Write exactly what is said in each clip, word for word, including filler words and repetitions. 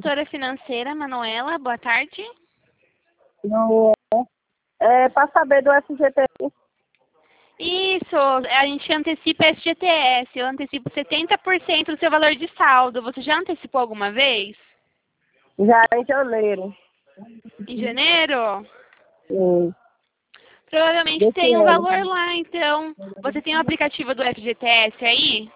consultora financeira, Manuela, boa tarde. Não é. É para saber do F G T S. Isso, a gente antecipa F G T S, eu antecipo setenta por cento do seu valor de saldo. Você já antecipou alguma vez? Já em janeiro. Em janeiro? Sim. Provavelmente Desse tem um ano. valor lá, então. Você tem o aplicativo do F G T S aí?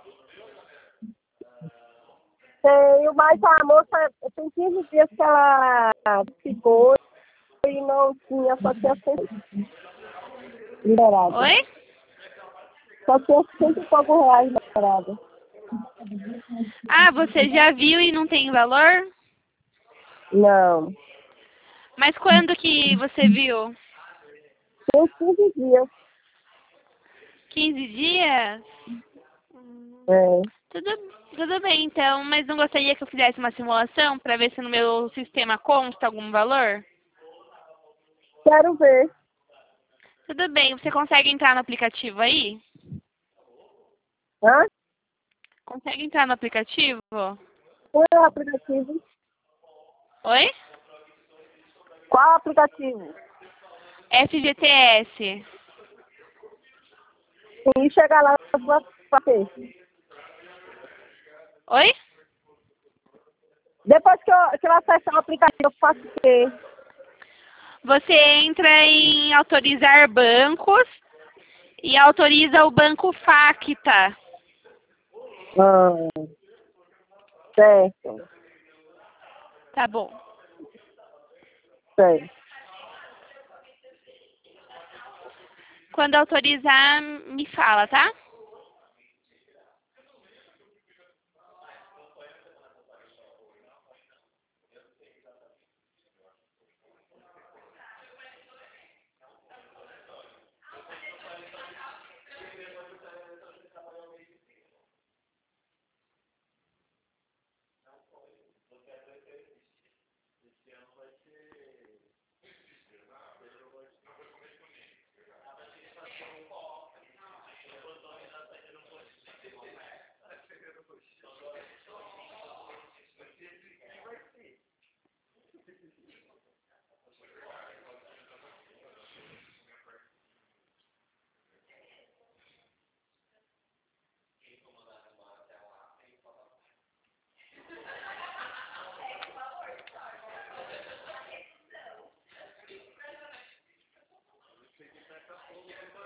Tenho, mas a moça tem quinze dias que ela ficou e não tinha, só tinha cem liberado. Oi? Só tinha cento e poucos reais liberado. Ah, você já viu e não tem valor? Não. Mas quando que você viu? Tem quinze dias. quinze dias? É. Tudo, tudo bem, então, mas não gostaria que eu fizesse uma simulação para ver se no meu sistema consta algum valor? Quero ver. Tudo bem, você consegue entrar no aplicativo aí? Hã? Consegue entrar no aplicativo? Qual é o aplicativo? Oi? Qual aplicativo? F G T S. E chegar lá eu vou fazer. Oi? Depois que eu, que eu acessar o aplicativo, eu faço o quê? Você entra em autorizar bancos e autoriza o banco Facta. Ah, certo. Tá bom. Certo. Quando autorizar, me fala, tá?